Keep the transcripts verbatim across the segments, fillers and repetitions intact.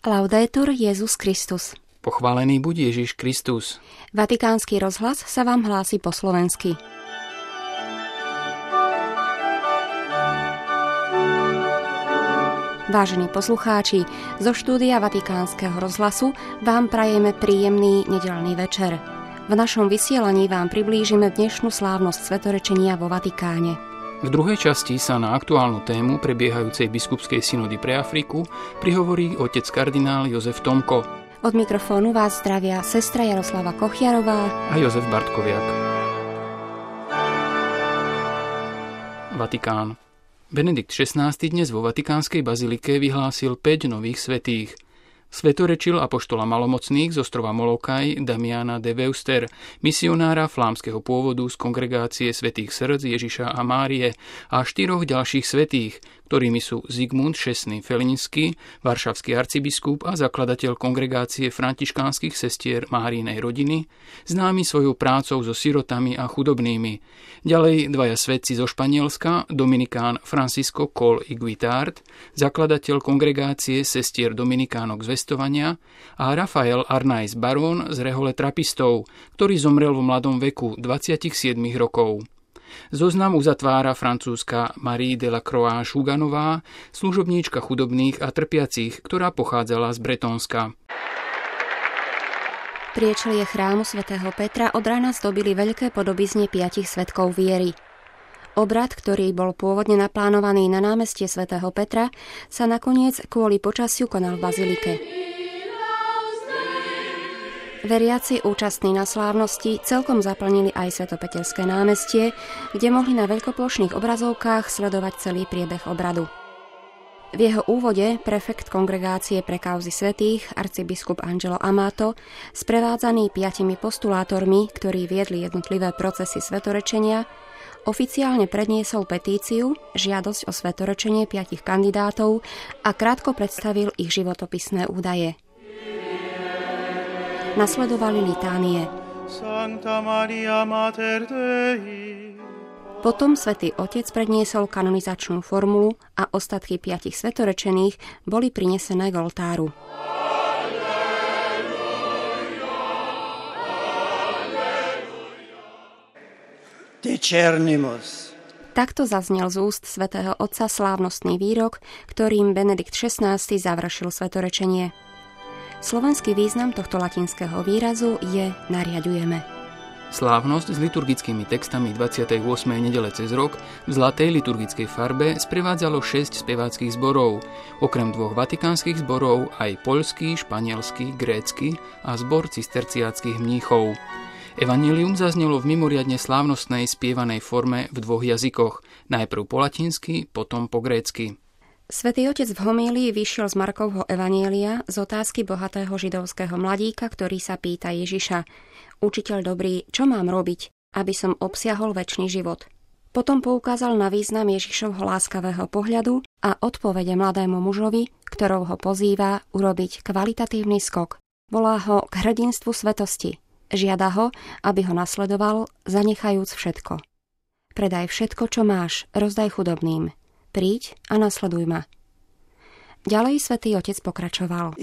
Laudetur Jesus Christus. Pochválený buď Ježiš Kristus. Vatikánsky rozhlas sa vám hlási po slovensky. Vážení poslucháči, zo štúdia Vatikánskeho rozhlasu vám prajeme príjemný nedeľný večer. V našom vysielaní vám priblížime dnešnú slávnosť svetorečenia vo Vatikáne. V druhej časti sa na aktuálnu tému prebiehajúcej biskupskej synody pre Afriku prihovorí otec kardinál Jozef Tomko. Od mikrofónu vás zdravia sestra Jaroslava Kochiarová a Jozef Bartkoviak. Vatikán. Benedikt šestnásty dnes vo vatikánskej bazilike vyhlásil päť nových svätých. Svetorečil apoštola malomocných z ostrova Molokaj Damiana de Veuster, misionára flámskeho pôvodu z kongregácie svätých srdc Ježiša a Márie a štyroch ďalších svätých, ktorými sú Zigmund Šestný Feliňský, varšavský arcibiskup a zakladateľ kongregácie františkánskych sestier Máriinej rodiny, známy svojou prácou so sirotami a chudobnými. Ďalej dvaja svätci zo Španielska, dominikán Francisco Coll y Guitart, zakladateľ kongregácie sestier dominikánok z Vestovania, a Rafael Arnaiz Barón z rehole trapistov, ktorý zomrel vo mladom veku dvadsaťsedem rokov. Zoznam uzatvára francúzska Marie de la Croix Žuganová, služobníčka chudobných a trpiacich, ktorá pochádzala z Bretónska. Priečelie chrámu svätého Petra od rána zdobili veľké podobizne piatich svedkov viery. Obrad, ktorý bol pôvodne naplánovaný na námestie svätého Petra, sa nakoniec kvôli počasiu konal v bazilike. Veriaci účastní na slávnosti celkom zaplnili aj Svetopeterské námestie, kde mohli na veľkoplošných obrazovkách sledovať celý priebeh obradu. V jeho úvode prefekt kongregácie pre kauzy svätých, arcibiskup Angelo Amato, sprevádzaný piatimi postulátormi, ktorí viedli jednotlivé procesy svetorečenia, oficiálne predniesol petíciu, žiadosť o svetorečenie piatich kandidátov a krátko predstavil ich životopisné údaje. Nasledovali litánie. Potom svätý Otec predniesol kanonizačnú formulu a ostatky piatich svetorečených boli prinesené k oltáru. Takto zaznel z úst svätého Otca slávnostný výrok, ktorým Benedikt šestnásty završil svetorečenie. Slovenský význam tohto latinského výrazu je nariaďujeme. Slávnosť s liturgickými textami dvadsiatej ôsmej nedele cez rok v zlatej liturgickej farbe sprevádzalo šesť speváckych zborov, okrem dvoch vatikánskych zborov aj poľský, španielský, grécky a zbor cisterciáckych mníchov. Evanjelium zaznelo v mimoriadne slávnostnej spievanej forme v dvoch jazykoch, najprv po latinsky, potom po grécky. Svätý Otec v homílii vyšiel z Markovho evanjelia z otázky bohatého židovského mladíka, ktorý sa pýta Ježiša: Učiteľ dobrý, čo mám robiť, aby som obsiahol večný život? Potom poukázal na význam Ježišovho láskavého pohľadu a odpovede mladému mužovi, ktorou ho pozýva urobiť kvalitatívny skok. Volá ho k hrdinstvu svetosti. Žiada ho, aby ho nasledoval, zanechajúc všetko. Predaj všetko, čo máš, rozdaj chudobným. Príď a nasleduj ma. Ďalej svätý Otec pokračoval.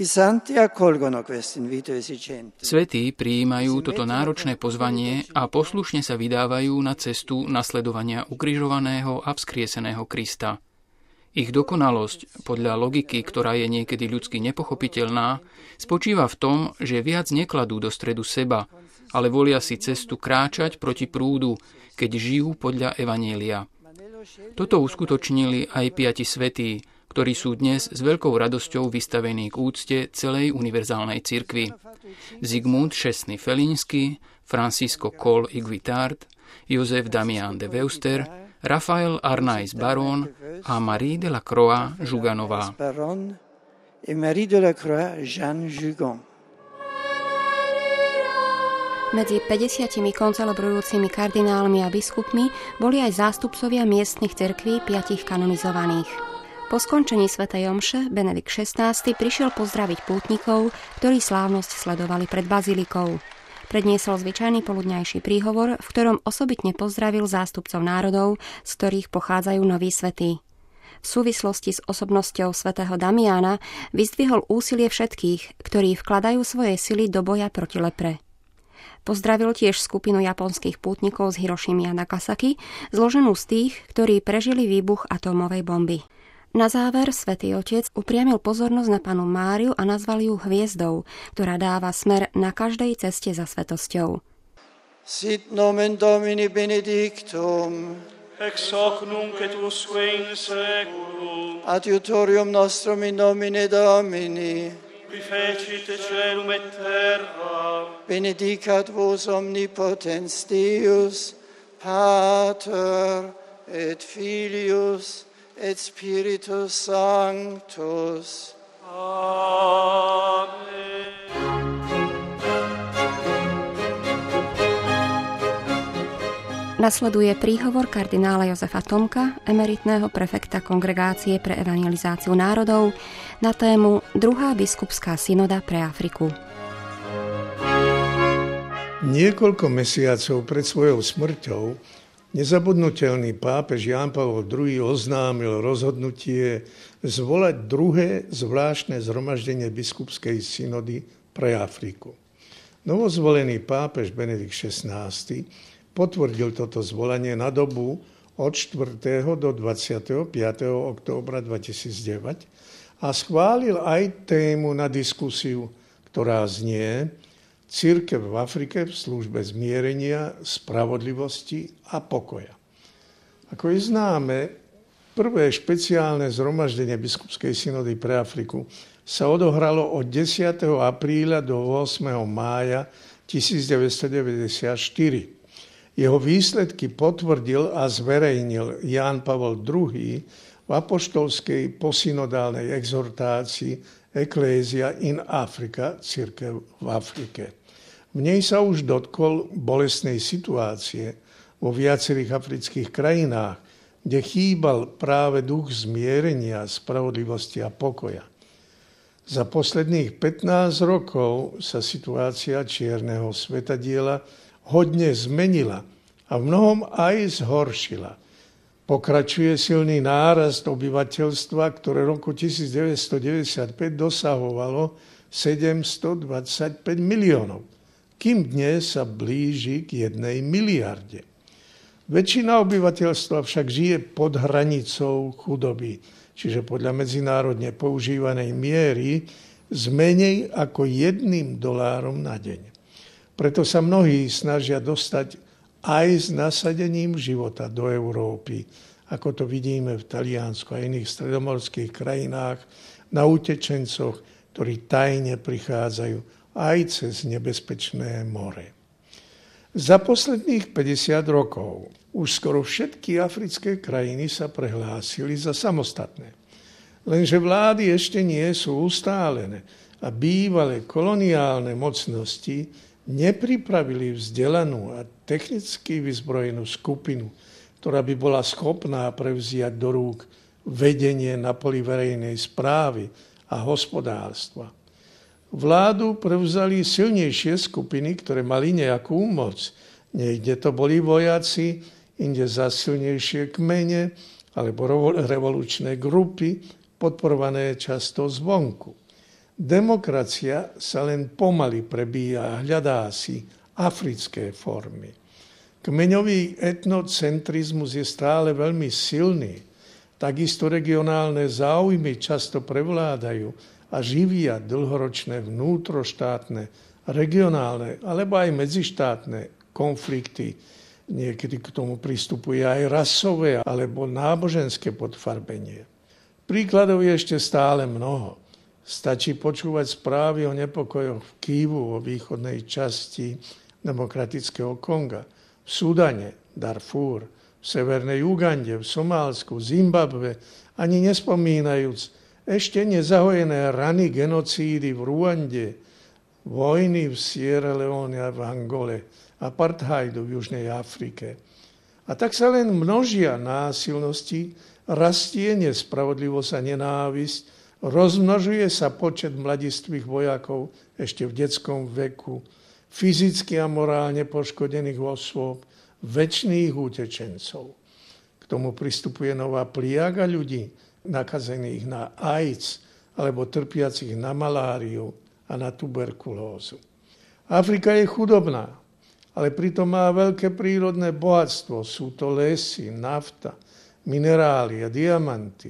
Svätí prijímajú toto náročné pozvanie a poslušne sa vydávajú na cestu nasledovania ukrižovaného a vzkrieseného Krista. Ich dokonalosť, podľa logiky, ktorá je niekedy ľudsky nepochopiteľná, spočíva v tom, že viac nekladú do stredu seba, ale volia si cestu kráčať proti prúdu, keď žijú podľa evanjelia. Toto uskutočnili aj piati svätí, ktorí sú dnes s veľkou radosťou vystavení k úcte celej univerzálnej cirkvi. Zigmund Šestný Feliňský, Francisco Coll y Guitart, Jozef Damian de Veuster, Rafael Arnaiz Barón a Marie de la Croix Žuganová. Medzi päťdesiatimi koncelebrujúcimi kardinálmi a biskupmi boli aj zástupcovia miestnych cirkví piatich kanonizovaných. Po skončení svätej omše Benedikt šestnásty prišiel pozdraviť pútnikov, ktorí slávnosť sledovali pred bazilikou. Predniesol zvyčajný poludňajší príhovor, v ktorom osobitne pozdravil zástupcov národov, z ktorých pochádzajú noví svätí. V V súvislosti s osobnosťou svätého Damiána vyzdvihol úsilie všetkých, ktorí vkladajú svoje sily do boja proti lepre. Pozdravil tiež skupinu japonských pútnikov z Hirošimy a Nagasaki, zloženú z tých, ktorí prežili výbuch atómovej bomby. Na záver svätý Otec upriamil pozornosť na Pannu Máriu a nazval ju hviezdou, ktorá dáva smer na každej ceste za svätosťou. Sit nomen Domini benedictum, ex hoc nunc et usque in seculum, adiutorium nostrum in nomine Domini, qui fecit caelum et terra, benedicat vos omnipotens Deus, Pater et Filius et Spiritus Sanctus. Amen. Nasleduje príhovor kardinála Jozefa Tomka, emeritného prefekta Kongregácie pre evangelizáciu národov, na tému druhá biskupská synoda pre Afriku. Niekoľko mesiacov pred svojou smrťou nezabudnutelný pápež Ján Pavol druhý. Oznámil rozhodnutie zvolať druhé zvláštne zhromaždenie biskupskej synody pre Afriku. Novozvolený pápež Benedikt šestnásty. Potvrdil toto zvolanie na dobu od štvrtého do dvadsiateho piateho októbra dvetisícdeväť a schválil aj tému na diskusiu, ktorá znie Cirkev v Afrike v službe zmierenia, spravodlivosti a pokoja. Ako je známe, prvé špeciálne zhromaždenie biskupskej synody pre Afriku sa odohralo od desiateho apríla do ôsmeho mája tisícdeväťstodeväťdesiatštyri. Jeho výsledky potvrdil a zverejnil Ján Pavol druhý. v apoštolskej posynodálnej exhortácii Ecclesia in Africa, cirkev v Afrike. V nej sa už dotkol bolestnej situácie vo viacerých afrických krajinách, kde chýbal práve duch zmierenia, spravodlivosti a pokoja. Za posledných pätnásť rokov sa situácia čierneho svätadiela hodne zmenila a v mnohom aj zhoršila. Pokračuje silný nárast obyvateľstva, ktoré roku devätnásťstodeväťdesiatpäť dosahovalo sedemstodvadsaťpäť miliónov, kým dnes sa blíži k jednej miliarde. Väčšina obyvateľstva však žije pod hranicou chudoby, čiže podľa medzinárodne používanej miery s menej ako jedným dolárom na deň. Preto sa mnohí snažia dostať aj s nasadením života do Európy, ako to vidíme v Taliansku a iných stredomorských krajinách, na utečencoch, ktorí tajne prichádzajú aj cez nebezpečné more. Za posledných päťdesiat rokov už skoro všetky africké krajiny sa prehlásili za samostatné. Lenže vlády ešte nie sú ustálené a bývalé koloniálne mocnosti nepripravili vzdelanú a technicky vyzbrojenú skupinu, ktorá by bola schopná prevziať do rúk vedenie na poli verejnej správy a hospodárstva. Vládu prevzali silnejšie skupiny, ktoré mali nejakú moc. Niekde to boli vojaci, inde za silnejšie kmene alebo revolučné grupy, podporované často zvonku. Demokracia sa len pomaly prebíja a hľadá si africké formy. Kmeňový etnocentrizmus je stále veľmi silný. Takisto regionálne záujmy často prevládajú a živia dlhoročné vnútroštátne, regionálne alebo aj medzištátne konflikty. Niekedy k tomu pristupuje aj rasové alebo náboženské podfarbenie. Príkladov je ešte stále mnoho. Stačí počúvať správy o nepokojoch v Kivu vo východnej časti Demokratického Konga, v Sudane, Darfúr, v severnej Ugande, v Somálsku, Zimbabve, ani nespomínajúc ešte nezahojené rany genocídy v Ruande, vojny v Sierra Leone a v Angole, apartheidu v Južnej Afrike. A tak sa len množia násilnosti, rastie nespravodlivosť a nenávisť, rozmnožuje sa počet mladistvých vojakov ešte v detskom veku, fyzicky a morálne poškodených osôb, večných utečencov. K tomu pristupuje nová pliaga ľudí, nakazených na AIDS alebo trpiacich na maláriu a na tuberkulózu. Afrika je chudobná, ale pritom má veľké prírodné bohatstvo. Sú to lesy, nafta, minerály a diamanty.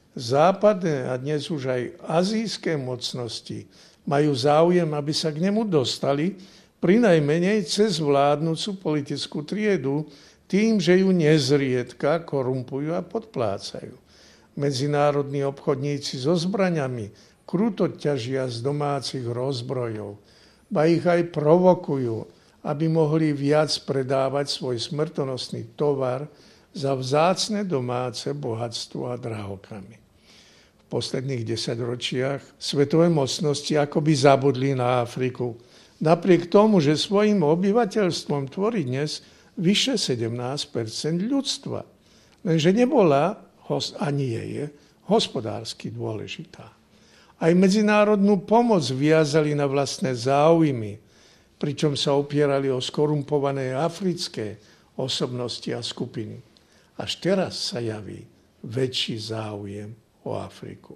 Západné a dnes už aj azijské mocnosti majú záujem, aby sa k nemu dostali, prinajmenej cez vládnucu politickú triedu, tým, že ju nezriedka korumpujú a podplácajú. Medzinárodní obchodníci so zbraňami kruto ťažia z domácich rozbrojov, ba ich aj provokujú, aby mohli viac predávať svoj smrtonosný tovar za vzácne domáce bohatstvo a drahokamy. V posledných desaťročiach svetové mocnosti akoby zabudli na Afriku. Napriek tomu, že svojim obyvateľstvom tvorí dnes vyše sedemnásť percent ľudstva. Lenže nebola, a nie je, hospodársky dôležitá. Aj medzinárodnú pomoc viazali na vlastné záujmy, pričom sa opierali o skorumpované africké osobnosti a skupiny. Až teraz sa javí väčší záujem o Afriku.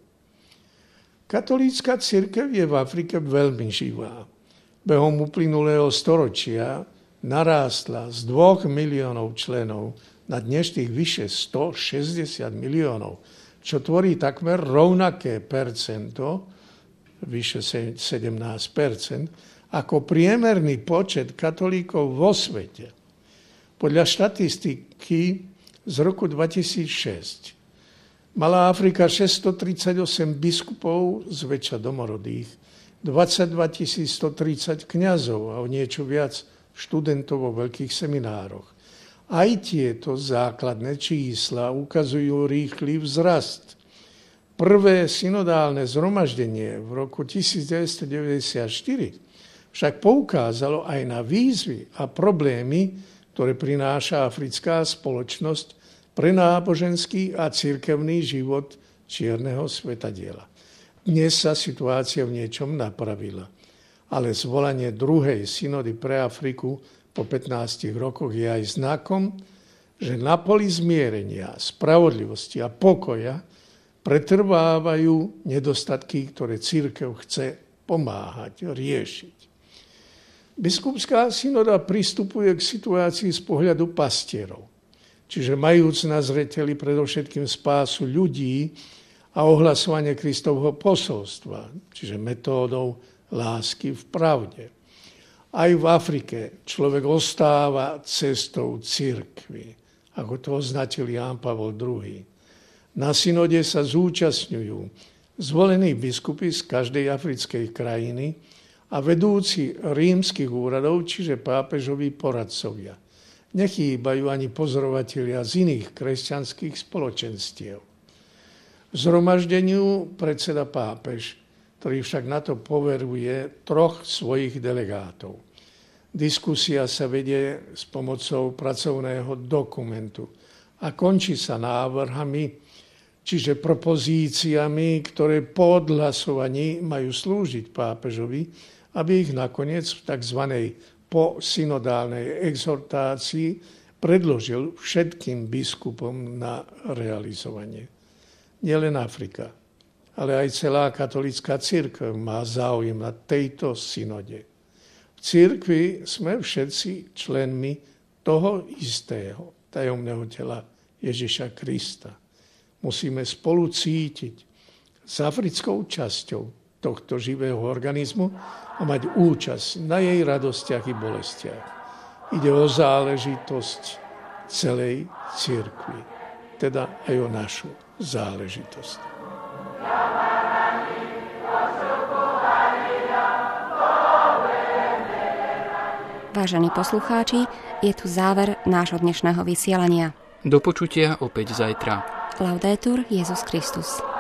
Katolícka cirkev je v Afrike veľmi živá. Behom uplynulého storočia narástla z dvoch miliónov členov na dnešných vyše stošesťdesiat miliónov, čo tvorí takmer rovnaké percento, vyše sedemnásť percent, ako priemerný počet katolíkov vo svete. Podľa štatistiky z roku dvetisícšesť mala Afrika šesťstotridsaťosem biskupov, zväčša domorodých, dvadsaťdva tisíc stotridsať kňazov a o niečo viac študentov vo veľkých seminároch. Aj tieto základné čísla ukazujú rýchly vzrast. Prvé synodálne zhromaždenie v roku devätnásťstodeväťdesiatštyri však poukázalo aj na výzvy a problémy, ktoré prináša africká spoločnosť pre náboženský a cirkevný život čierneho svetadiela. Dnes sa situácia v niečom napravila, ale zvolanie druhej synody pre Afriku po pätnástich rokoch je aj znakom, že na poli zmierenia, spravodlivosti a pokoja pretrvávajú nedostatky, ktoré cirkev chce pomáhať, riešiť. Biskupská synoda pristupuje k situácii z pohľadu pastierov, čiže majúc na zreteli predovšetkým spásu ľudí a ohlasovanie Kristovho posolstva, čiže metódou lásky v pravde. Aj v Afrike človek ostáva cestou cirkvi, ako to označil Ján Pavol druhý. Na synode sa zúčastňujú zvolení biskupy z každej africkej krajiny a vedúci rímskych úradov, čiže pápežoví poradcovia. Nechýbajú ani pozorovatelia z iných kresťanských spoločenstiev. Zhromaždeniu predseda pápež, ktorý však na to poveruje troch svojich delegátov. Diskusia sa vedie s pomocou pracovného dokumentu a končí sa návrhami, čiže propozíciami, ktoré po odhlasovaní majú slúžiť pápežovi, aby ich nakoniec v tzv. Posynodálnej exhortácii predložil všetkým biskupom na realizovanie. Nielen Afrika, ale aj celá katolícka cirkev má záujem na tejto synode. V cirkvi sme všetci členmi toho istého tajomného tela Ježiša Krista. Musíme spolu cítiť s africkou časťou tohto živého organizmu a mať účasť na jej radostiach i bolestiach. Ide o záležitosť celej cirkvi, teda aj o našu záležitosť. Vážení poslucháči, je tu záver nášho dnešného vysielania. Do počutia opäť zajtra. Laudetur Jesus Christus.